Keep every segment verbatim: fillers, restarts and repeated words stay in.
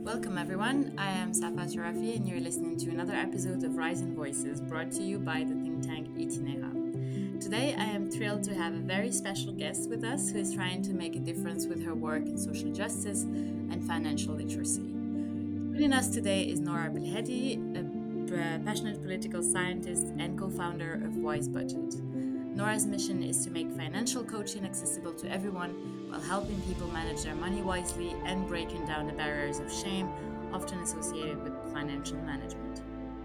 Welcome, everyone. I am Safa Sharafi, and you're listening to another episode of Rising Voices brought to you by the think tank Itinera. Today, I am thrilled to have a very special guest with us who is trying to make a difference with her work in social justice and financial literacy. Joining us today is Nora Belhedi, a passionate political scientist and co founder of Wise Budget. Nora's mission is to make financial coaching accessible to everyone while helping people manage their money wisely and breaking down the barriers of shame often associated with financial management.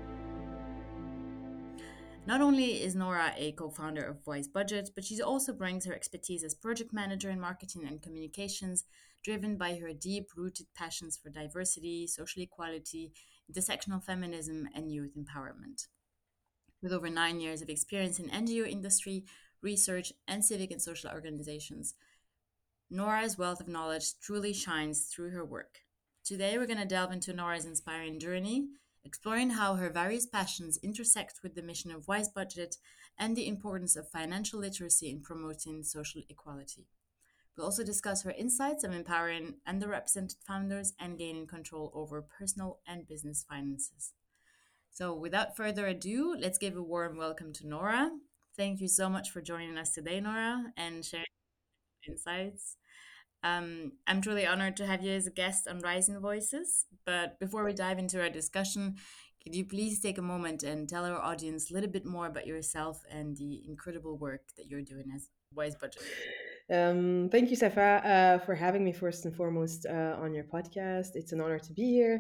Not only is Nora a co founder of Wise Budget, but she also brings her expertise as project manager in marketing and communications, driven by her deep rooted passions for diversity, social equality, intersectional feminism, and youth empowerment. With over nine years of experience in N G O industry, research, and civic and social organizations, Nora's wealth of knowledge truly shines through her work. Today, we're going to delve into Nora's inspiring journey, exploring how her various passions intersect with the mission of Wise Budget and the importance of financial literacy in promoting social equality. We'll also discuss her insights of empowering underrepresented founders and gaining control over personal and business finances. So, without further ado, let's give a warm welcome to Nora. Thank you so much for joining us today, Nora, and sharing insights. Um, I'm truly honored to have you as a guest on Rising Voices. But before we dive into our discussion, could you please take a moment and tell our audience a little bit more about yourself and the incredible work that you're doing as Wise Budget? Um, thank you, Safa, uh, for having me first and foremost uh, on your podcast. It's an honor to be here.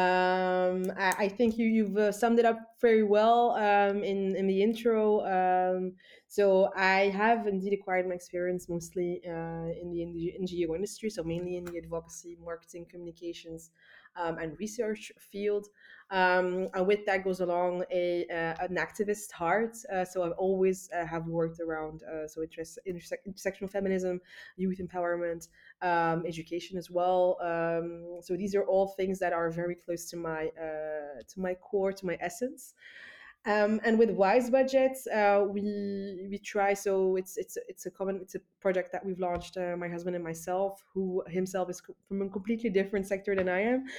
Um, I, I think you, you've uh, summed it up very well um, in, in the intro. Um, so I have indeed acquired my experience mostly uh, in the N G O industry, so mainly in the advocacy, marketing, communications, um, and research field. Um, and with that goes along a uh, an activist heart. Uh, so I've always uh, have worked around uh, so interest, interse- intersectional feminism, youth empowerment, um, education as well. Um, so these are all things that are very close to my uh, to my core, to my essence. Um, and with Wise Budgets, uh, we we try. So it's it's it's a common it's a project that we've launched. Uh, my husband and myself, who himself is co- from a completely different sector than I am,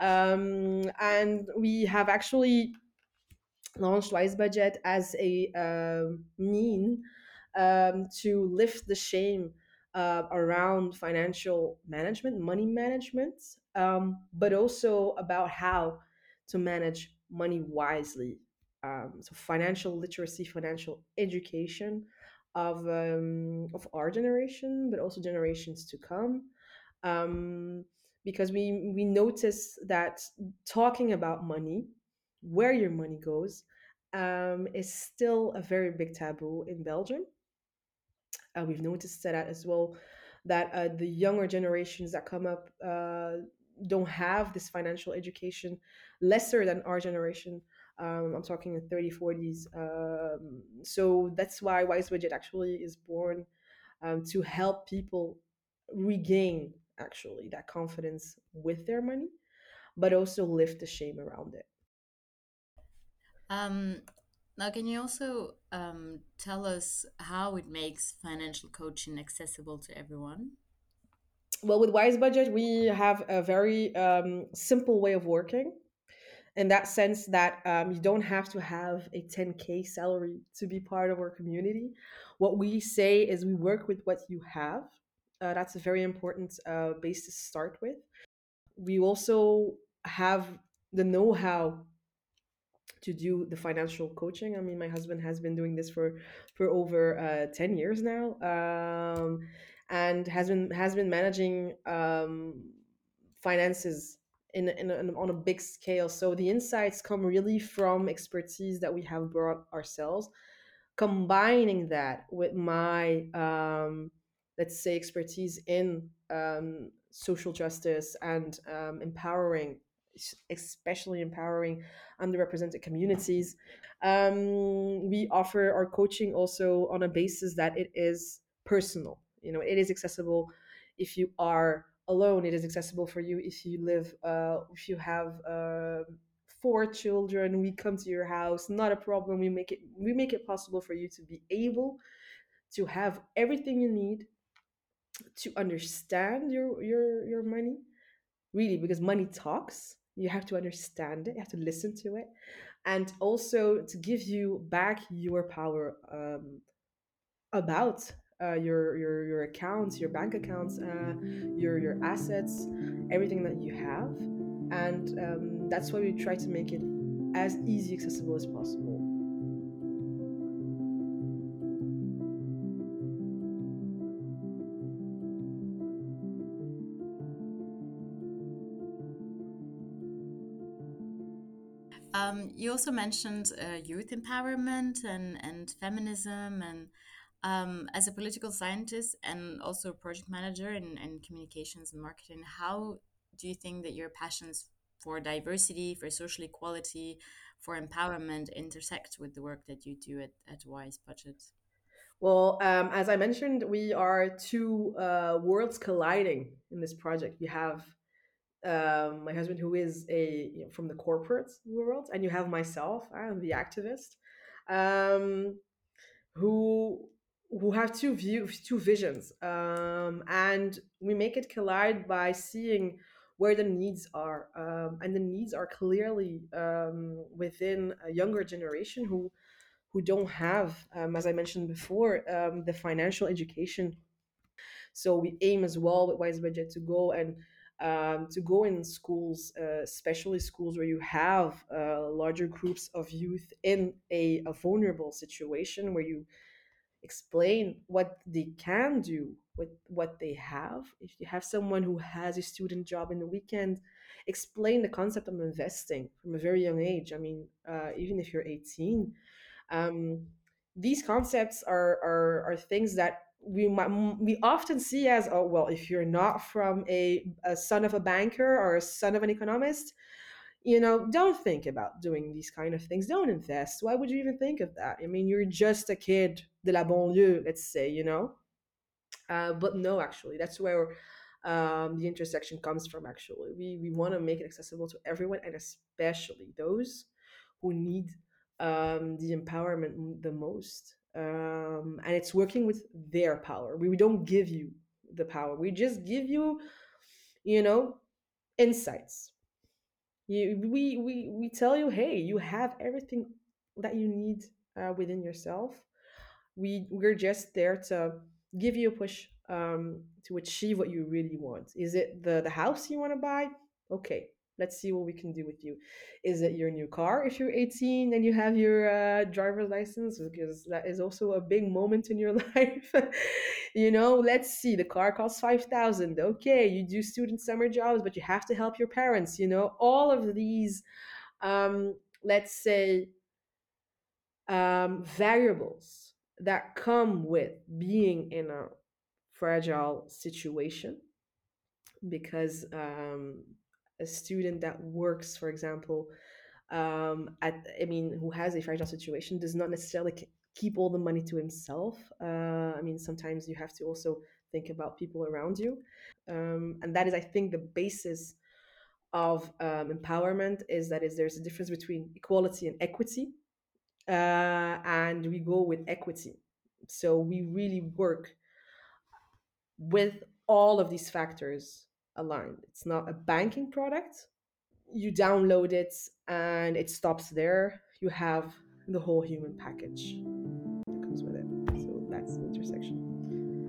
um, and we have actually launched Wise Budget as a um mean um, to lift the shame uh, around financial management, money management, um, but also about how to manage money wisely. Um, so financial literacy, financial education of um, of our generation, but also generations to come. Um, because we we notice that talking about money, where your money goes, um, is still a very big taboo in Belgium. Uh, we've noticed that as well, that uh, the younger generations that come up uh, don't have this financial education, lesser than our generation. Um, I'm talking in thirty, forties. Um, so that's why Wise Budget actually is born, um, to help people regain actually that confidence with their money, but also lift the shame around it. Um, Now, can you also um, tell us how it makes financial coaching accessible to everyone? Well, with Wise Budget, we have a very um, simple way of working, in that sense that um, you don't have to have a ten k salary to be part of our community. What we say is we work with what you have. Uh, that's a very important uh, base to start with. We also have the know-how to do the financial coaching. I mean, my husband has been doing this for for over uh, ten years now, um, and has been has been managing um, finances in, in, in on a big scale. So the insights come really from expertise that we have brought ourselves, combining that with my um, let's say expertise in um, social justice and um, empowering, especially empowering underrepresented communities. Um, we offer our coaching also on a basis that it is personal. You know, it is accessible if you are alone. It is accessible for you if you live, uh, if you have uh, four children. We come to your house, not a problem. We make it we make it possible for you to be able to have everything you need to understand your your your money, really, because money talks. You have to understand it, you have to listen to it, and also to give you back your power, um, about uh, your your your accounts, your bank accounts, uh, your your assets, everything that you have, and um, that's why we try to make it as easy accessible as possible. Um, you also mentioned uh, youth empowerment and, and feminism. And um, as a political scientist and also a project manager in, in communications and marketing, how do you think that your passions for diversity, for social equality, for empowerment intersect with the work that you do at, at Wise Budget? Well, um, as I mentioned, we are two uh, worlds colliding in this project. You have um, my husband, who is a you know, from the corporate world, and you have myself, I'm the activist, um, who who have two views, two visions, um, and we make it collide by seeing where the needs are, um, and the needs are clearly um, within a younger generation who who don't have, um, as I mentioned before, um, the financial education. So we aim as well with Wise Budget to go and um, to go in schools, uh, especially schools where you have uh, larger groups of youth in a, a vulnerable situation, where you explain what they can do with what they have. If you have someone who has a student job in the weekend, explain the concept of investing from a very young age. I mean, uh, even if you're eighteen, um, these concepts are, are are things that we might, we often see as, oh well, if you're not from a, a son of a banker or a son of an economist, you know, don't think about doing these kind of things. Don't invest. Why would you even think of that? I mean, you're just a kid de la banlieue, let's say, you know. Uh, but no, actually, that's where um, the intersection comes from. Actually, we we want to make it accessible to everyone, and especially those who need um, the empowerment the most. Um, and it's working with their power. We, we don't give you the power. We just give you, you know, insights. You, we we we tell you, hey, you have everything that you need uh, within yourself. We we're just there to give you a push, um, to achieve what you really want. Is it the the house you want to buy? Okay, let's see what we can do with you. Is it your new car if you're eighteen and you have your uh, driver's license? Because that is also a big moment in your life. You know, let's see, the car costs five thousand. Okay, you do student summer jobs, but you have to help your parents. You know, all of these, um, let's say, um, variables that come with being in a fragile situation, because um, a student that works, for example, um, at I mean, who has a fragile situation, does not necessarily k- keep all the money to himself. Uh, I mean, sometimes you have to also think about people around you, um, and that is, I think, the basis of um, empowerment, is that is there's a difference between equality and equity, uh, and we go with equity. So we really work with all of these factors aligned. It's not a banking product. You download it and it stops there. You have the whole human package that comes with it. So that's the intersection.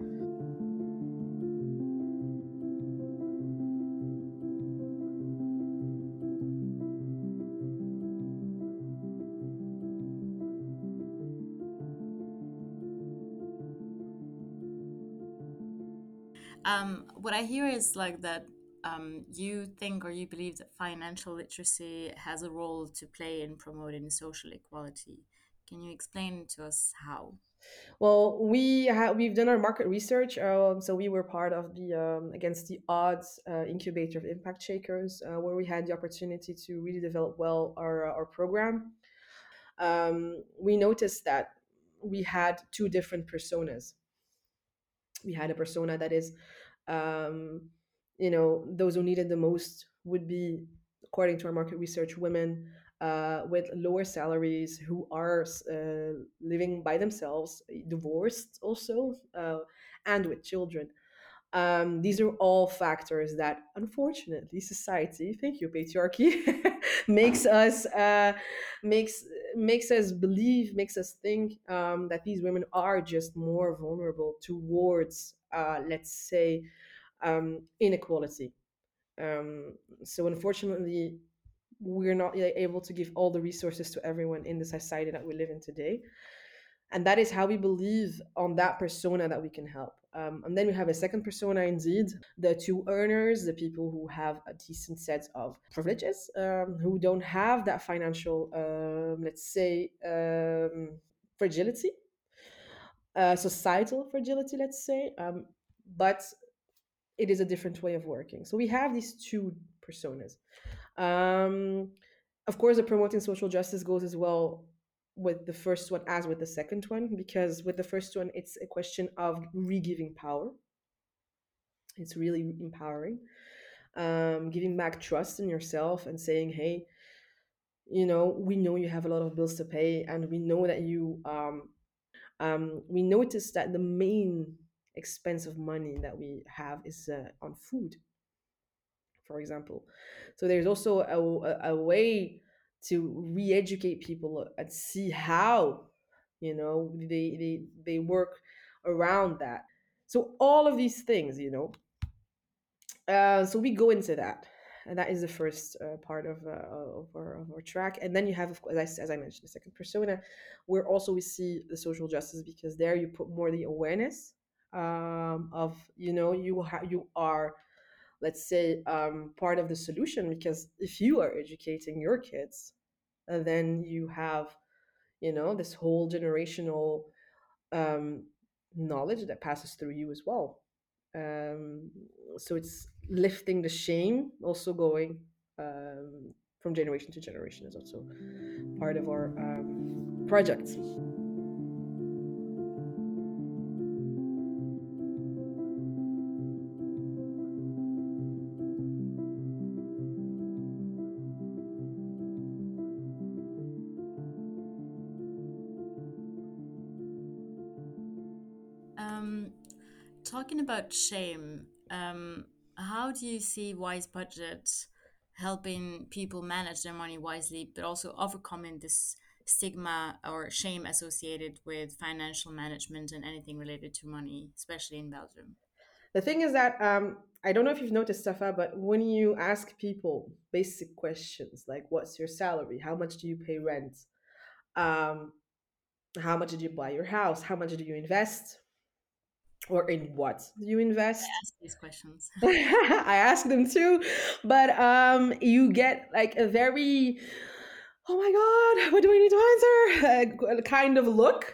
Um, what I hear is like that um, you think or you believe that financial literacy has a role to play in promoting social equality. Can you explain to us how? Well, we ha- we've done our market research. Um, so we were part of the um, Against the Odds uh, incubator of impact shakers, uh, where we had the opportunity to really develop well our our program. Um, we noticed that we had two different personas. We had a persona that is, um, you know, those who needed the most would be, according to our market research, women uh, with lower salaries, who are uh, living by themselves, divorced also, uh, and with children. Um, these are all factors that, unfortunately, society, thank you, patriarchy, makes us uh, makes makes us believe, makes us think um, that these women are just more vulnerable towards, uh, let's say, um, inequality. Um, so, unfortunately, we're not yet able to give all the resources to everyone in the society that we live in today, and that is how we believe on that persona that we can help. Um, and then we have a second persona, indeed, the two earners, the people who have a decent set of privileges, um, who don't have that financial, um, let's say, um, fragility, uh, societal fragility, let's say, um, but it is a different way of working. So we have these two personas. Um, of course, the promoting social justice goes as well with the first one as with the second one, because with the first one, it's a question of re-giving power. It's really empowering, um, giving back trust in yourself and saying, hey, you know, we know you have a lot of bills to pay, and we know that you, um, um, we notice that the main expense of money that we have is uh, on food, for example. So there's also a, a, a way to re-educate people and see how, you know, they they they work around that. So all of these things, you know, uh, so we go into that, and that is the first uh, part of, uh, of, our, of our track. And then you have, of course, as I, as I mentioned, the second persona, where also we see the social justice, because there you put more the awareness um, of, you know, you ha- you are, let's say, um, part of the solution, because if you are educating your kids, uh, then you have, you know, this whole generational um, knowledge that passes through you as well. Um, so it's lifting the shame, also going um, from generation to generation, is also part of our um, project. Um, Talking about shame, um, how do you see Wise Budget helping people manage their money wisely, but also overcoming this stigma or shame associated with financial management and anything related to money, especially in Belgium? The thing is that um, I don't know if you've noticed, Safa, but when you ask people basic questions like, "What's your salary? How much do you pay rent? Um, how much did you buy your house? How much do you invest? Or in what do you I invest?" ask these questions. I ask them too, but um, you get like a very, "Oh my god, what do we need to answer?" uh, kind of look,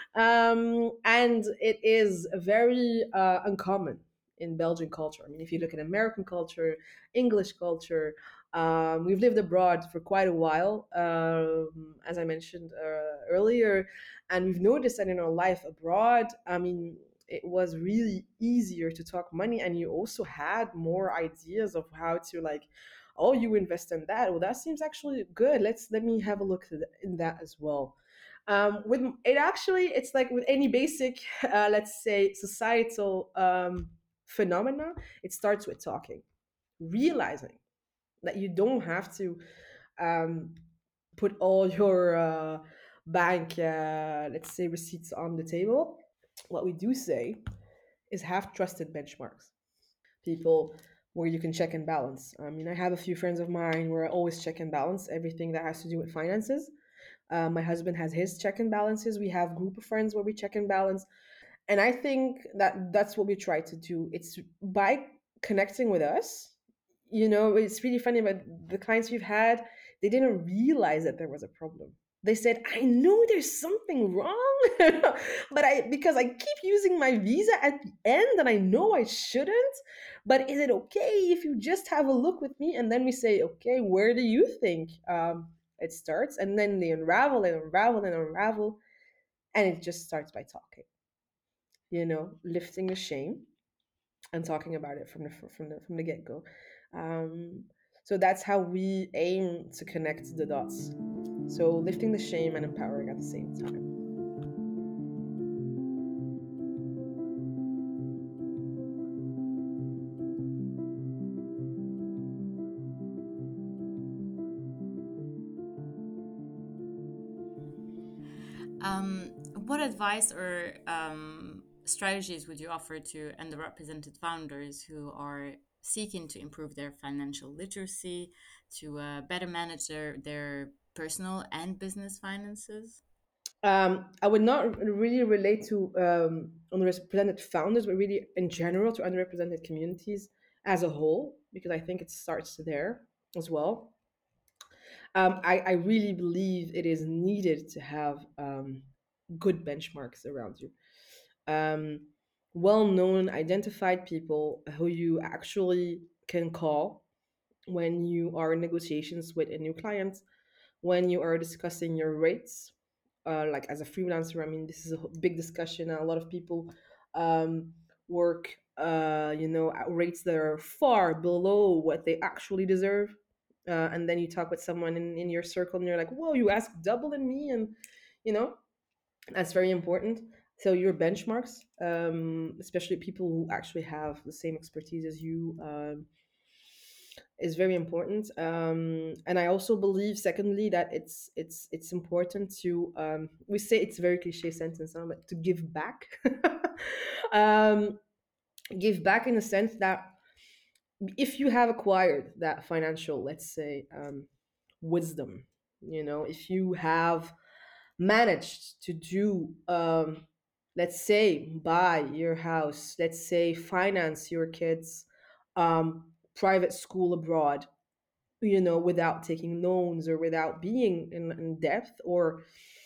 um, and it is very uh, uncommon in Belgian culture. I mean, if you look at American culture, English culture, um, we've lived abroad for quite a while, um, as I mentioned uh, earlier, and we've noticed that in our life abroad, I mean, it was really easier to talk money, and you also had more ideas of how to, like, oh, you invest in that, well, that seems actually good, let's let me have a look at in that as well. Um, with it, actually, it's like with any basic uh, let's say societal um, phenomena, it starts with talking, realizing that you don't have to um, put all your uh, bank uh, let's say receipts on the table. What we do say is have trusted benchmarks, people where you can check and balance. I mean, I have a few friends of mine where I always check and balance everything that has to do with finances. Uh, my husband has his check and balances. We have a group of friends where we check and balance. And I think that that's what we try to do. It's by connecting with us. You know, it's really funny, but the clients we've had, they didn't realize that there was a problem. They said, "I know there's something wrong, but I because I keep using my visa at the end and I know I shouldn't. But is it okay if you just have a look with me?" And then we say, "Okay, where do you think um, it starts?" And then they unravel and unravel and unravel, and it just starts by talking. You know, lifting the shame and talking about it from the from the from the get go. Um, so that's how we aim to connect the dots. So lifting the shame and empowering at the same time. advice or um, strategies would you offer to underrepresented founders who are seeking to improve their financial literacy, to uh, better manage their, their personal and business finances? Um, I would not really relate to um, underrepresented founders, but really in general to underrepresented communities as a whole, because I think it starts there as well. Um, I, I really believe it is needed to have um, good benchmarks around you. Um, well known, identified people who you actually can call when you are in negotiations with a new client, when you are discussing your rates, uh, like as a freelancer. I mean, this is a big discussion. A lot of people um, work, uh, you know, at rates that are far below what they actually deserve. Uh, and then you talk with someone in, in your circle and you're like, whoa, you ask double than me. And, you know, that's very important. So your benchmarks, um, especially people who actually have the same expertise as you, um, is very important. Um, and I also believe, secondly, that it's it's it's important to um, we say it's a very cliche sentence, huh, but to give back. um, give back in the sense that if you have acquired that financial, let's say, um, wisdom, you know, if you have managed to do, um, let's say, buy your house, let's say, finance your kids' um, private school abroad, you know, without taking loans or without being in, in depth, or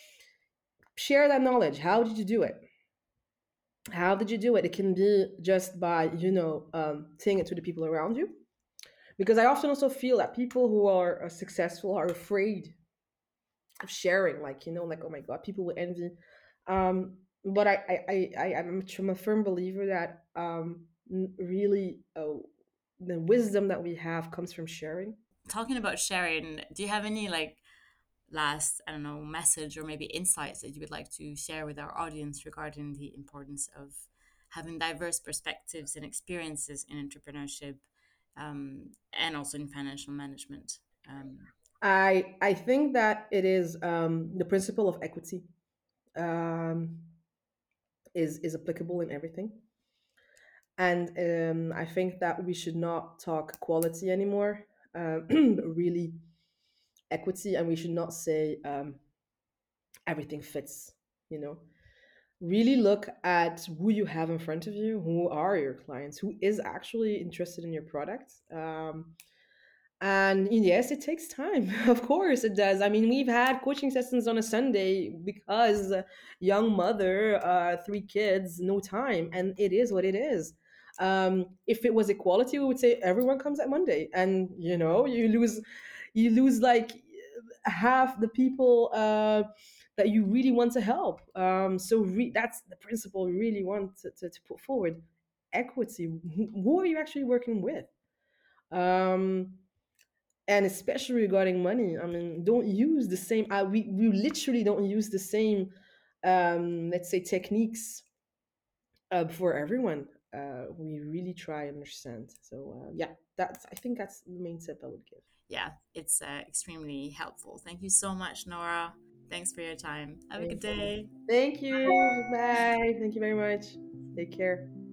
share that knowledge. How did you do it? How did you do it? It can be just by, you know, um, saying it to the people around you. Because I often also feel that people who are uh, successful are afraid of sharing, like, you know, like, oh my God, people will envy. Um, but I, I, I, I, I'm, I'm a firm believer that um, really uh, the wisdom that we have comes from sharing. Talking about sharing, do you have any like last, I don't know, message or maybe insights that you would like to share with our audience regarding the importance of having diverse perspectives and experiences in entrepreneurship, um, and also in financial management? Um, I I think that it is um, the principle of equity um, is is applicable in everything, and um, I think that we should not talk quality anymore, uh, but really equity, and we should not say um, everything fits. You know, really look at who you have in front of you, who are your clients, who is actually interested in your product. Um, And yes, it takes time. Of course it does. I mean, we've had coaching sessions on a Sunday because uh, young mother, uh, three kids, no time. And it is what it is. Um, if it was equality, we would say everyone comes at Monday. And, you know, you lose, you lose like half the people uh, that you really want to help. Um, so re- that's the principle we really want to, to, to put forward. Equity. Who who are you actually working with? Um, and especially regarding money, I mean, don't use the same I, we, we literally don't use the same um let's say techniques uh, for everyone. Uh we really try and understand. So uh, yeah, that's I think that's the main tip I would give. yeah, it's uh, extremely helpful. Thank you so much, Nora. Thanks for your time. Have a good Thank you. day. Thank you. Bye. Thank you very much. Take care.